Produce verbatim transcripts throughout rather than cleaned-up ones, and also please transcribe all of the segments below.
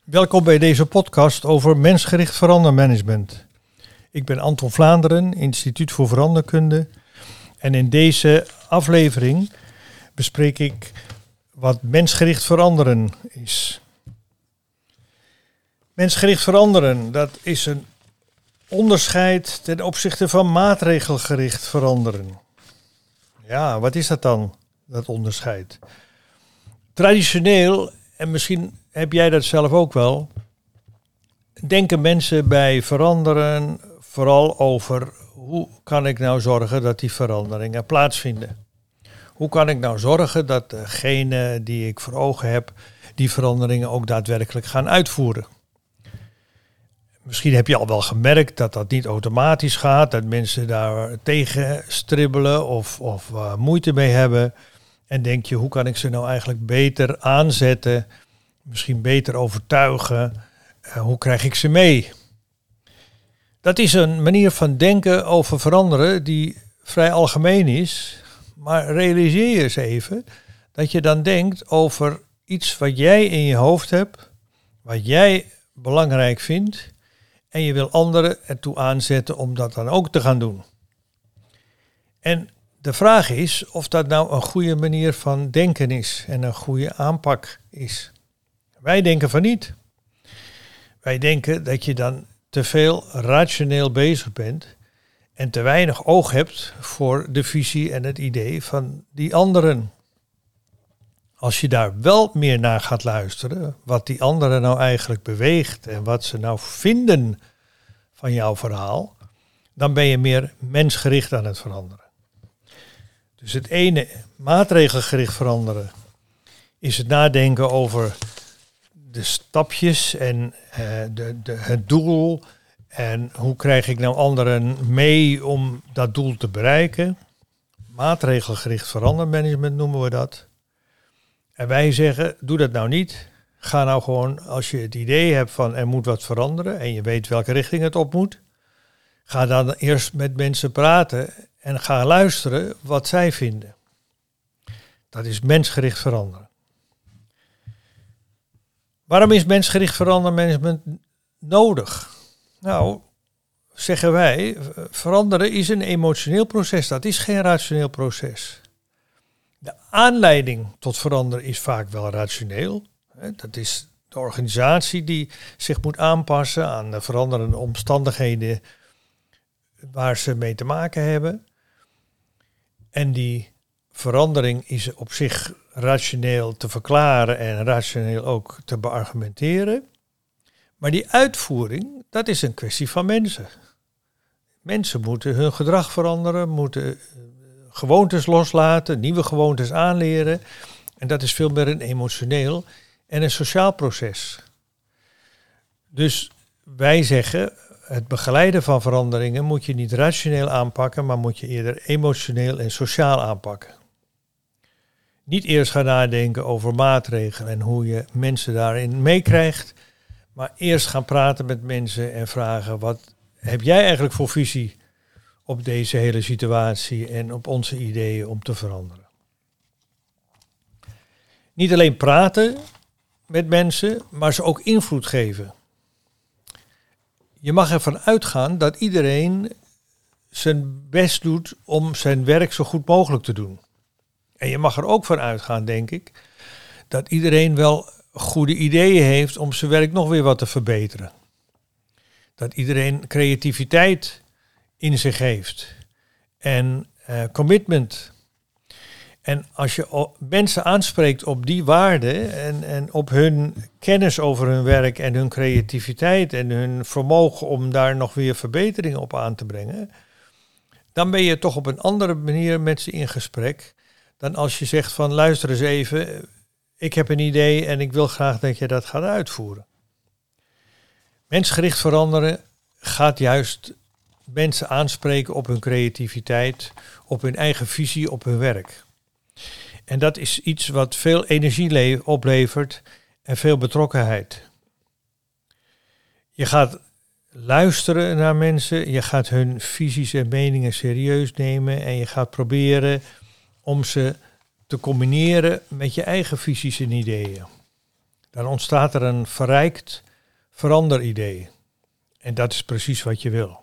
Welkom bij deze podcast over mensgericht verandermanagement. Ik ben Anton Vlaanderen, Instituut voor Veranderkunde. En in deze aflevering bespreek ik wat mensgericht veranderen is. Mensgericht veranderen, dat is een onderscheid ten opzichte van maatregelgericht veranderen. Ja, wat is dat dan, dat onderscheid? Traditioneel, en misschien heb jij dat zelf ook wel, denken mensen bij veranderen vooral over hoe kan ik nou zorgen dat die veranderingen plaatsvinden. Hoe kan ik nou zorgen dat degene die ik voor ogen heb, die veranderingen ook daadwerkelijk gaan uitvoeren. Misschien heb je al wel gemerkt dat dat niet automatisch gaat, dat mensen daar tegen stribbelen of, of uh, moeite mee hebben. En denk je, hoe kan ik ze nou eigenlijk beter aanzetten, misschien beter overtuigen, uh, hoe krijg ik ze mee? Dat is een manier van denken over veranderen die vrij algemeen is, maar realiseer je eens even dat je dan denkt over iets wat jij in je hoofd hebt, wat jij belangrijk vindt, en je wil anderen ertoe aanzetten om dat dan ook te gaan doen. En de vraag is of dat nou een goede manier van denken is en een goede aanpak is. Wij denken van niet. Wij denken dat je dan te veel rationeel bezig bent en te weinig oog hebt voor de visie en het idee van die anderen. Als je daar wel meer naar gaat luisteren, wat die anderen nou eigenlijk beweegt en wat ze nou vinden van jouw verhaal, dan ben je meer mensgericht aan het veranderen. Dus het ene, maatregelgericht veranderen, is het nadenken over de stapjes en uh, de, de, het doel en hoe krijg ik nou anderen mee om dat doel te bereiken. Maatregelgericht verandermanagement noemen we dat. En wij zeggen, doe dat nou niet. Ga nou gewoon, als je het idee hebt van er moet wat veranderen en je weet welke richting het op moet, ga dan eerst met mensen praten en ga luisteren wat zij vinden. Dat is mensgericht veranderen. Waarom is mensgericht verandermanagement nodig? Nou, zeggen wij, veranderen is een emotioneel proces, dat is geen rationeel proces. De aanleiding tot veranderen is vaak wel rationeel. Dat is de organisatie die zich moet aanpassen aan de veranderende omstandigheden waar ze mee te maken hebben. En die verandering is op zich rationeel te verklaren en rationeel ook te beargumenteren. Maar die uitvoering, dat is een kwestie van mensen. Mensen moeten hun gedrag veranderen, moeten gewoontes loslaten, nieuwe gewoontes aanleren. En dat is veel meer een emotioneel en een sociaal proces. Dus wij zeggen, het begeleiden van veranderingen moet je niet rationeel aanpakken, maar moet je eerder emotioneel en sociaal aanpakken. Niet eerst gaan nadenken over maatregelen en hoe je mensen daarin meekrijgt, maar eerst gaan praten met mensen en vragen, wat heb jij eigenlijk voor visie op deze hele situatie en op onze ideeën om te veranderen? Niet alleen praten met mensen, maar ze ook invloed geven. Je mag ervan uitgaan dat iedereen zijn best doet om zijn werk zo goed mogelijk te doen. En je mag er ook van uitgaan, denk ik, dat iedereen wel goede ideeën heeft om zijn werk nog weer wat te verbeteren. Dat iedereen creativiteit in zich heeft en uh, commitment. En als je mensen aanspreekt op die waarden en, en op hun kennis over hun werk en hun creativiteit en hun vermogen om daar nog weer verbeteringen op aan te brengen, dan ben je toch op een andere manier met ze in gesprek dan als je zegt van luister eens even, ik heb een idee en ik wil graag dat je dat gaat uitvoeren. Mensgericht veranderen gaat juist mensen aanspreken op hun creativiteit, op hun eigen visie, op hun werk. En dat is iets wat veel energie le- oplevert en veel betrokkenheid. Je gaat luisteren naar mensen, je gaat hun visies en meningen serieus nemen en je gaat proberen om ze te combineren met je eigen visies en ideeën. Dan ontstaat er een verrijkt veranderidee. En dat is precies wat je wil.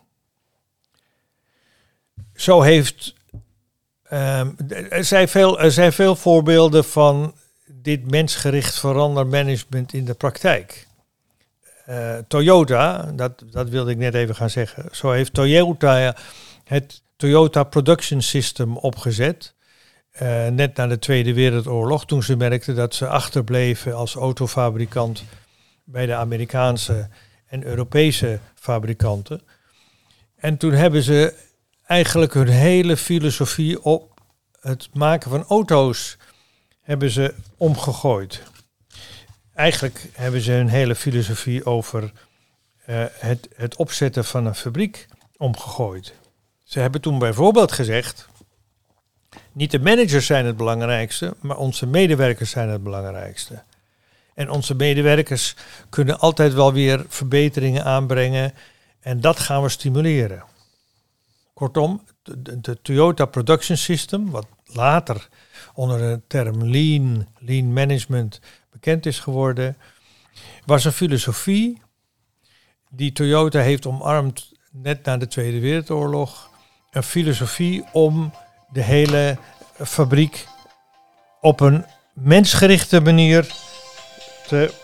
Zo heeft... Um, er, zijn veel, er zijn veel voorbeelden van dit mensgericht verandermanagement in de praktijk. Uh, Toyota, dat, dat wilde ik net even gaan zeggen. Zo heeft Toyota het Toyota Production System opgezet. Uh, net na de Tweede Wereldoorlog, toen ze merkten dat ze achterbleven als autofabrikant bij de Amerikaanse en Europese fabrikanten. En toen hebben ze eigenlijk hun hele filosofie op het maken van auto's hebben ze omgegooid. Eigenlijk hebben ze hun hele filosofie over uh, het, het opzetten van een fabriek omgegooid. Ze hebben toen bijvoorbeeld gezegd, niet de managers zijn het belangrijkste, maar onze medewerkers zijn het belangrijkste. En onze medewerkers kunnen altijd wel weer verbeteringen aanbrengen en dat gaan we stimuleren. Kortom, de, de Toyota Production System, wat later onder de term Lean, Lean Management bekend is geworden, was een filosofie die Toyota heeft omarmd net na de Tweede Wereldoorlog. Een filosofie om de hele fabriek op een mensgerichte manier te,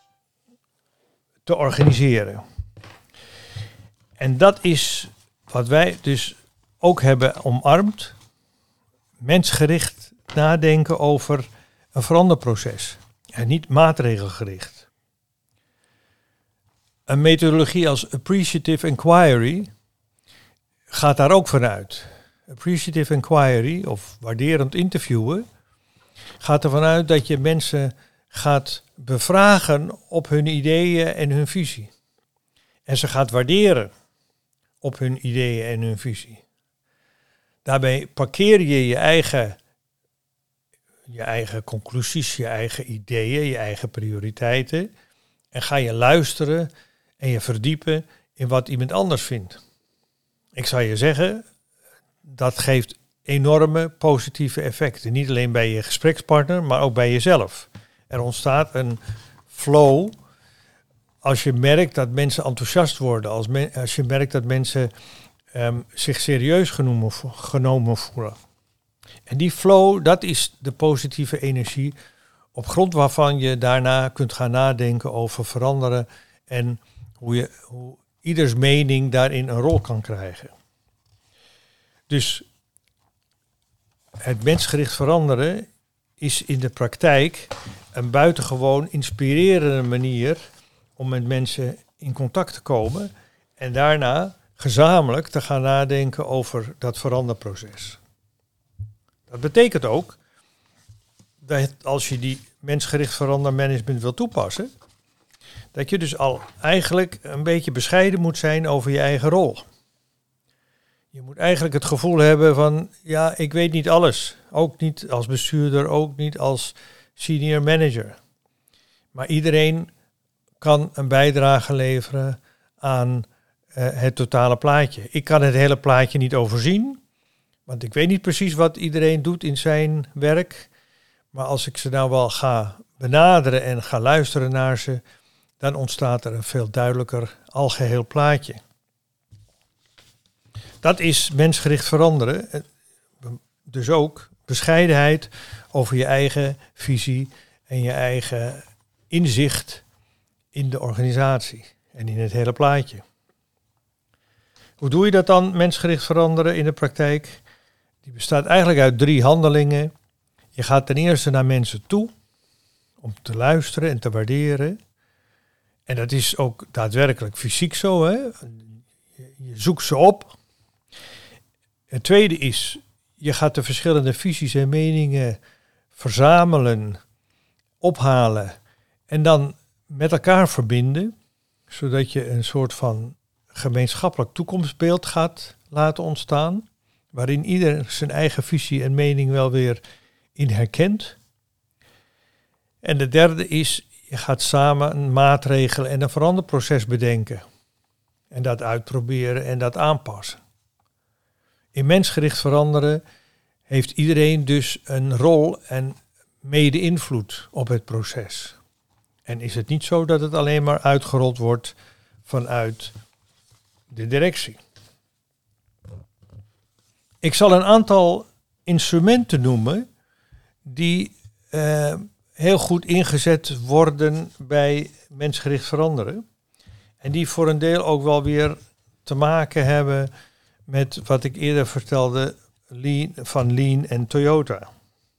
te organiseren. En dat is wat wij dus ook hebben omarmd. Mensgericht nadenken over een veranderproces. En niet maatregelgericht. Een methodologie als appreciative inquiry gaat daar ook vanuit. Appreciative inquiry, of waarderend interviewen, gaat ervan uit dat je mensen gaat bevragen op hun ideeën en hun visie. En ze gaat waarderen op hun ideeën en hun visie. Daarbij parkeer je je eigen, je eigen conclusies, je eigen ideeën, je eigen prioriteiten. En ga je luisteren en je verdiepen in wat iemand anders vindt. Ik zou je zeggen, dat geeft enorme positieve effecten. Niet alleen bij je gesprekspartner, maar ook bij jezelf. Er ontstaat een flow als je merkt dat mensen enthousiast worden. Als, men, als je merkt dat mensen um, zich serieus genomen, genomen voelen. En die flow, dat is de positieve energie op grond waarvan je daarna kunt gaan nadenken over veranderen en hoe, je, hoe ieders mening daarin een rol kan krijgen. Dus het mensgericht veranderen is in de praktijk een buitengewoon inspirerende manier om met mensen in contact te komen en daarna gezamenlijk te gaan nadenken over dat veranderproces. Dat betekent ook dat als je die mensgericht verandermanagement wil toepassen, dat je dus al eigenlijk een beetje bescheiden moet zijn over je eigen rol. Je moet eigenlijk het gevoel hebben van, ja, ik weet niet alles. Ook niet als bestuurder, ook niet als senior manager. Maar iedereen kan een bijdrage leveren aan uh, het totale plaatje. Ik kan het hele plaatje niet overzien, want ik weet niet precies wat iedereen doet in zijn werk. Maar als ik ze nou wel ga benaderen en ga luisteren naar ze, dan ontstaat er een veel duidelijker algeheel plaatje. Dat is mensgericht veranderen. Dus ook bescheidenheid over je eigen visie en je eigen inzicht in de organisatie en in het hele plaatje. Hoe doe je dat dan, mensgericht veranderen in de praktijk? Die bestaat eigenlijk uit drie handelingen. Je gaat ten eerste naar mensen toe om te luisteren en te waarderen. En dat is ook daadwerkelijk fysiek zo, hè? Je zoekt ze op. Het tweede is, je gaat de verschillende visies en meningen verzamelen, ophalen en dan met elkaar verbinden, zodat je een soort van gemeenschappelijk toekomstbeeld gaat laten ontstaan, waarin ieder zijn eigen visie en mening wel weer in herkent. En de derde is, je gaat samen een maatregel en een veranderproces bedenken. En dat uitproberen en dat aanpassen. In mensgericht veranderen heeft iedereen dus een rol en mede-invloed op het proces. En is het niet zo dat het alleen maar uitgerold wordt vanuit de directie. Ik zal een aantal instrumenten noemen die uh, heel goed ingezet worden bij mensgericht veranderen. En die voor een deel ook wel weer te maken hebben met wat ik eerder vertelde lean, van Lean en Toyota.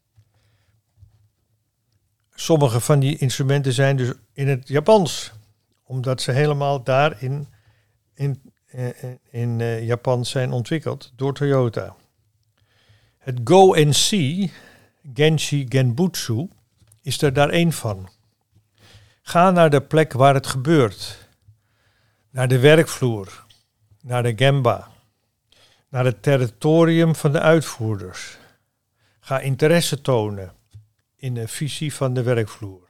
Sommige van die instrumenten zijn dus in het Japans, omdat ze helemaal daar in, in, in, in uh, Japan zijn ontwikkeld door Toyota. Het Go and See, Genshi Genbutsu, is er daar één van. Ga naar de plek waar het gebeurt. Naar de werkvloer. Naar de Gemba. Naar het territorium van de uitvoerders. Ga interesse tonen in de visie van de werkvloer.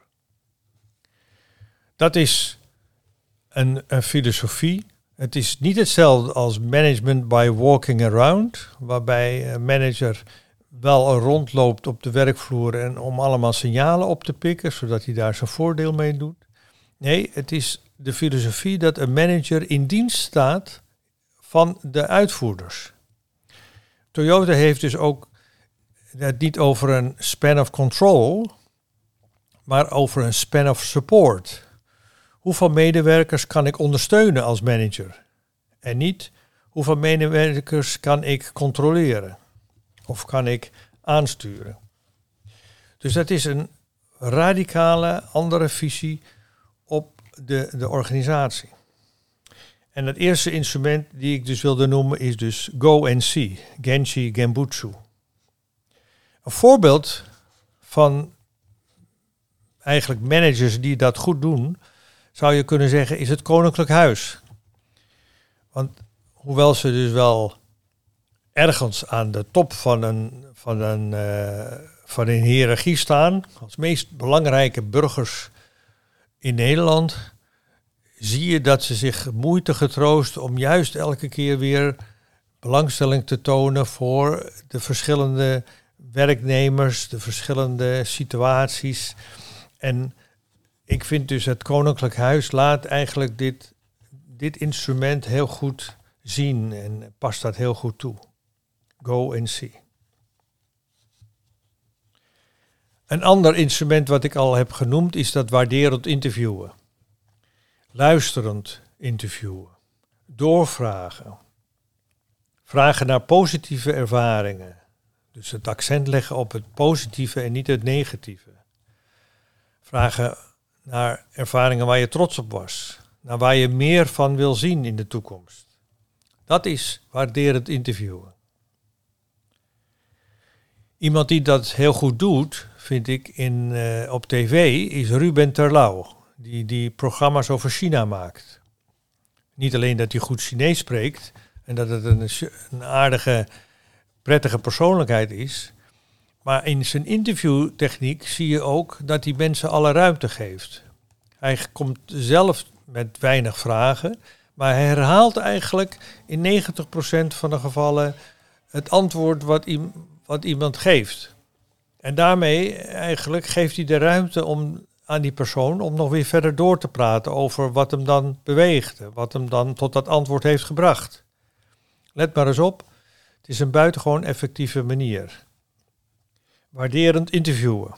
Dat is een, een filosofie. Het is niet hetzelfde als management by walking around, waarbij een manager wel rondloopt op de werkvloer en om allemaal signalen op te pikken, zodat hij daar zijn voordeel mee doet. Nee, het is de filosofie dat een manager in dienst staat van de uitvoerders. Toyota heeft dus ook het niet over een span of control, maar over een span of support. Hoeveel medewerkers kan ik ondersteunen als manager? En niet hoeveel medewerkers kan ik controleren of kan ik aansturen. Dus dat is een radicale andere visie op de, de organisatie. En het eerste instrument die ik dus wilde noemen is dus Go and See, Genshi Genbutsu. Een voorbeeld van eigenlijk managers die dat goed doen, zou je kunnen zeggen, is het Koninklijk Huis. Want hoewel ze dus wel ergens aan de top van een, van een, uh, van een hiërarchie staan, als meest belangrijke burgers in Nederland, zie je dat ze zich moeite getroost om juist elke keer weer belangstelling te tonen voor de verschillende werknemers, de verschillende situaties. En ik vind dus het Koninklijk Huis laat eigenlijk dit, dit instrument heel goed zien en past dat heel goed toe. Go and see. Een ander instrument wat ik al heb genoemd is dat waarderend interviewen. Luisterend interviewen. Doorvragen. Vragen naar positieve ervaringen. Dus het accent leggen op het positieve en niet het negatieve. Vragen naar ervaringen waar je trots op was. Naar waar je meer van wil zien in de toekomst. Dat is waarderend interviewen. Iemand die dat heel goed doet, vind ik, in, uh, op tv, is Ruben Terlouw. Die, die programma's over China maakt. Niet alleen dat hij goed Chinees spreekt en dat het een, een aardige, prettige persoonlijkheid is. Maar in zijn interviewtechniek zie je ook dat hij mensen alle ruimte geeft. Hij komt zelf met weinig vragen, maar hij herhaalt eigenlijk in negentig procent van de gevallen het antwoord wat, i- wat iemand geeft. En daarmee eigenlijk geeft hij de ruimte om aan die persoon om nog weer verder door te praten over wat hem dan beweegde, wat hem dan tot dat antwoord heeft gebracht. Let maar eens op, het is een buitengewoon effectieve manier. Waarderend interviewen.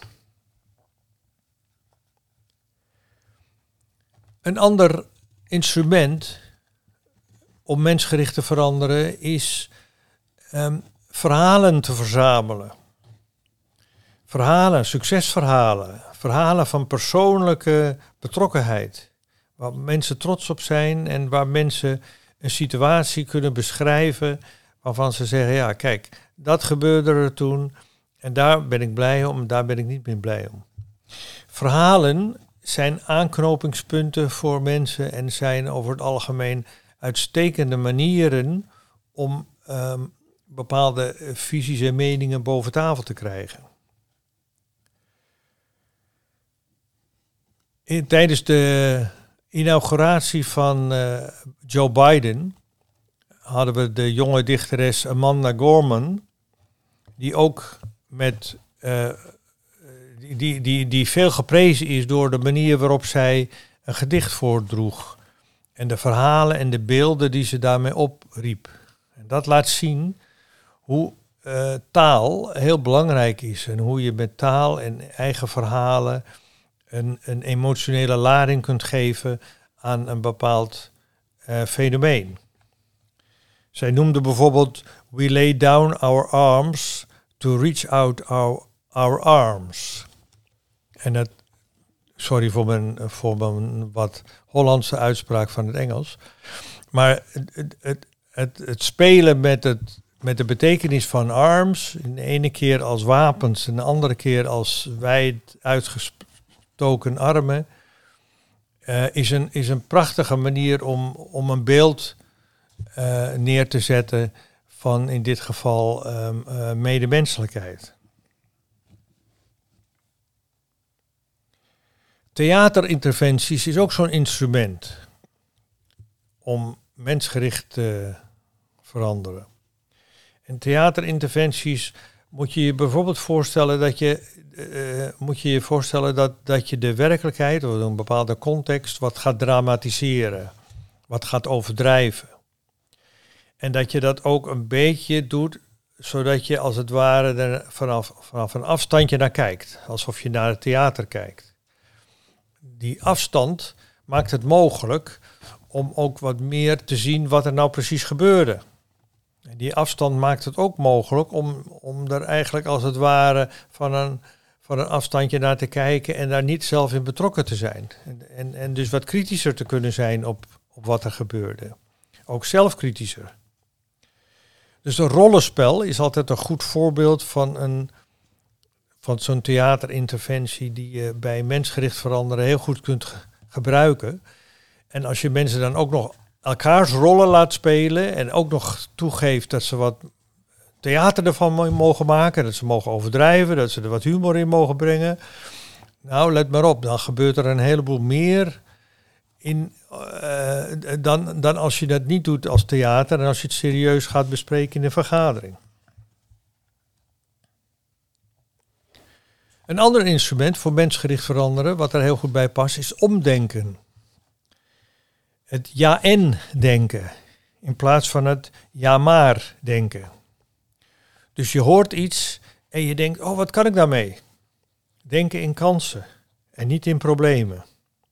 Een ander instrument om mensgericht te veranderen is um, verhalen te verzamelen. Verhalen, succesverhalen, verhalen van persoonlijke betrokkenheid. Waar mensen trots op zijn en waar mensen een situatie kunnen beschrijven waarvan ze zeggen, ja kijk, dat gebeurde er toen en daar ben ik blij om, daar ben ik niet meer blij om. Verhalen zijn aanknopingspunten voor mensen en zijn over het algemeen uitstekende manieren om um, bepaalde visies en meningen boven tafel te krijgen. In, tijdens de inauguratie van uh, Joe Biden hadden we de jonge dichteres Amanda Gorman, die ook met uh, die, die, die veel geprezen is door de manier waarop zij een gedicht voordroeg. En de verhalen en de beelden die ze daarmee opriep. En dat laat zien hoe uh, taal heel belangrijk is. En hoe je met taal en eigen verhalen een, een emotionele lading kunt geven aan een bepaald uh, fenomeen. Zij noemde bijvoorbeeld: "We lay down our arms to reach out our, our arms." En dat, sorry voor mijn, voor mijn wat Hollandse uitspraak van het Engels. Maar het, het, het, het, het spelen met, het, met de betekenis van arms, de ene keer als wapens en de andere keer als wijd uitgestoken armen, uh, is, een, is een prachtige manier om, om een beeld uh, neer te zetten van in dit geval um, uh, medemenselijkheid. Theaterinterventies is ook zo'n instrument om mensgericht te veranderen. En theaterinterventies moet je je bijvoorbeeld voorstellen dat je uh, moet je je voorstellen dat, dat je de werkelijkheid of een bepaalde context wat gaat dramatiseren, wat gaat overdrijven. En dat je dat ook een beetje doet, zodat je als het ware er vanaf, vanaf een afstandje naar kijkt, alsof je naar het theater kijkt. Die afstand maakt het mogelijk om ook wat meer te zien wat er nou precies gebeurde. En die afstand maakt het ook mogelijk om, om er eigenlijk als het ware van een, van een afstandje naar te kijken en daar niet zelf in betrokken te zijn. En, en, en dus wat kritischer te kunnen zijn op, op wat er gebeurde. Ook zelfkritischer. Dus een rollenspel is altijd een goed voorbeeld van een van zo'n theaterinterventie die je bij mensgericht veranderen heel goed kunt ge- gebruiken. En als je mensen dan ook nog elkaars rollen laat spelen en ook nog toegeeft dat ze wat theater ervan mogen maken, dat ze mogen overdrijven, dat ze er wat humor in mogen brengen. Nou, let maar op, dan gebeurt er een heleboel meer in, uh, dan, dan als je dat niet doet als theater en als je het serieus gaat bespreken in een vergadering. Een ander instrument voor mensgericht veranderen, wat er heel goed bij past, is omdenken. Het ja-en denken, in plaats van het ja-maar denken. Dus je hoort iets en je denkt, oh, wat kan ik daarmee? Denken in kansen en niet in problemen.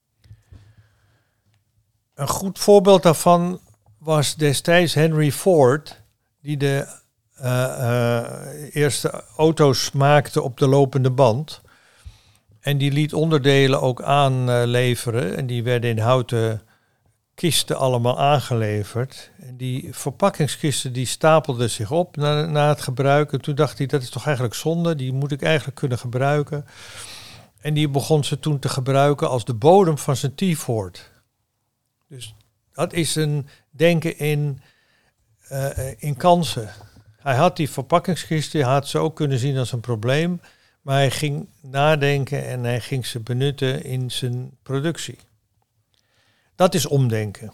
Een goed voorbeeld daarvan was destijds Henry Ford, die de Uh, uh, eerste auto's maakte op de lopende band. En die liet onderdelen ook aanleveren. En die werden in houten kisten allemaal aangeleverd. En die verpakkingskisten die stapelden zich op na, na het gebruiken. Toen dacht hij, dat is toch eigenlijk zonde? Die moet ik eigenlijk kunnen gebruiken. En die begon ze toen te gebruiken als de bodem van zijn T-Ford. Dus dat is een denken in, uh, in kansen. Hij had die verpakkingskisten, hij had ze ook kunnen zien als een probleem, maar hij ging nadenken en hij ging ze benutten in zijn productie. Dat is omdenken.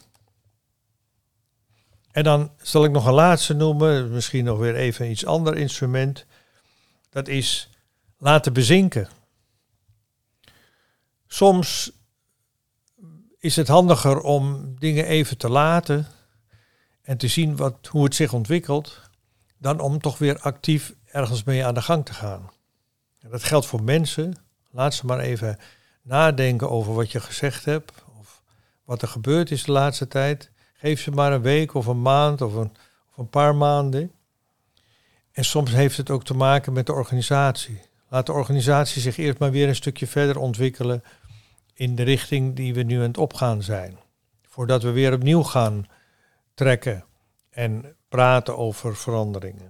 En dan zal ik nog een laatste noemen, misschien nog weer even iets ander instrument. Dat is laten bezinken. Soms is het handiger om dingen even te laten en te zien wat, hoe het zich ontwikkelt, dan om toch weer actief ergens mee aan de gang te gaan. En dat geldt voor mensen. Laat ze maar even nadenken over wat je gezegd hebt, of wat er gebeurd is de laatste tijd. Geef ze maar een week of een maand of een, of een paar maanden. En soms heeft het ook te maken met de organisatie. Laat de organisatie zich eerst maar weer een stukje verder ontwikkelen in de richting die we nu aan het opgaan zijn. Voordat we weer opnieuw gaan trekken en praten over veranderingen.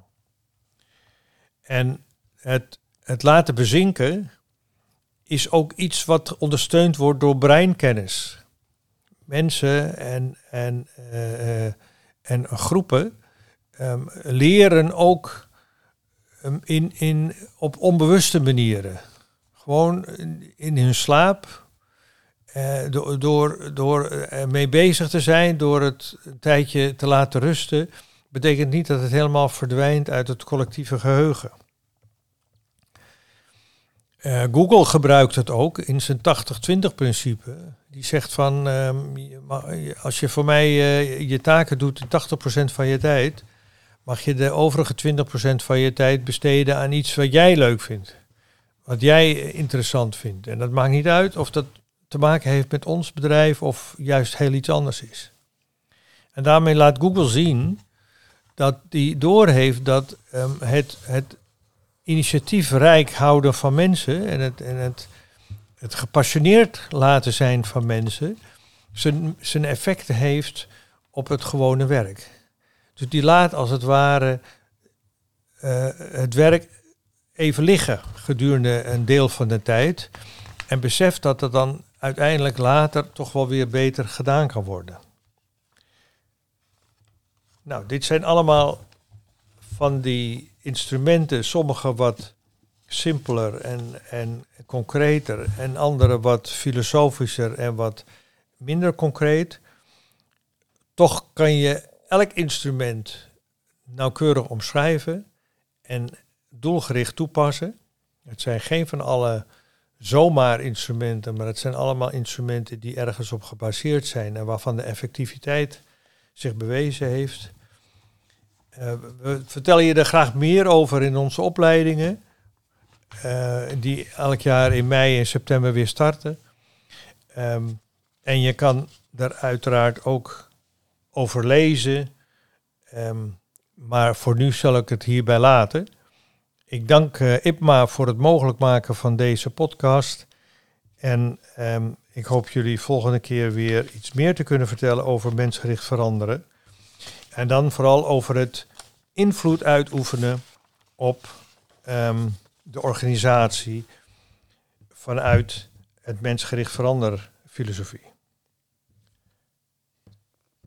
En het, het laten bezinken is ook iets wat ondersteund wordt door breinkennis. Mensen en, en, uh, en groepen um, leren ook um, in, in, op onbewuste manieren. Gewoon in hun slaap, uh, door, door, door er mee bezig te zijn, door het een tijdje te laten rusten, betekent niet dat het helemaal verdwijnt uit het collectieve geheugen. Uh, Google gebruikt het ook in zijn tachtig twintig principe. Die zegt van, um, als je voor mij uh, je taken doet in tachtig procent van je tijd, mag je de overige twintig procent van je tijd besteden aan iets wat jij leuk vindt. Wat jij interessant vindt. En dat maakt niet uit of dat te maken heeft met ons bedrijf of juist heel iets anders is. En daarmee laat Google zien dat die doorheeft dat um, het, het initiatiefrijk houden van mensen en het, en het, het gepassioneerd laten zijn van mensen zijn, zijn effecten heeft op het gewone werk. Dus die laat als het ware uh, het werk even liggen gedurende een deel van de tijd en beseft dat het dan uiteindelijk later toch wel weer beter gedaan kan worden. Nou, dit zijn allemaal van die instrumenten, sommige wat simpeler en, en concreter en andere wat filosofischer en wat minder concreet. Toch kan je elk instrument nauwkeurig omschrijven en doelgericht toepassen. Het zijn geen van alle zomaar instrumenten, maar het zijn allemaal instrumenten die ergens op gebaseerd zijn en waarvan de effectiviteit zich bewezen heeft. Uh, we vertellen je er graag meer over in onze opleidingen, uh, die elk jaar in mei en september weer starten. Um, en je kan daar uiteraard ook over lezen, um, maar voor nu zal ik het hierbij laten. Ik dank uh, I P M A voor het mogelijk maken van deze podcast. En um, ik hoop jullie volgende keer weer iets meer te kunnen vertellen over mensgericht veranderen. En dan vooral over het invloed uitoefenen op um, de organisatie vanuit het mensgericht veranderen filosofie.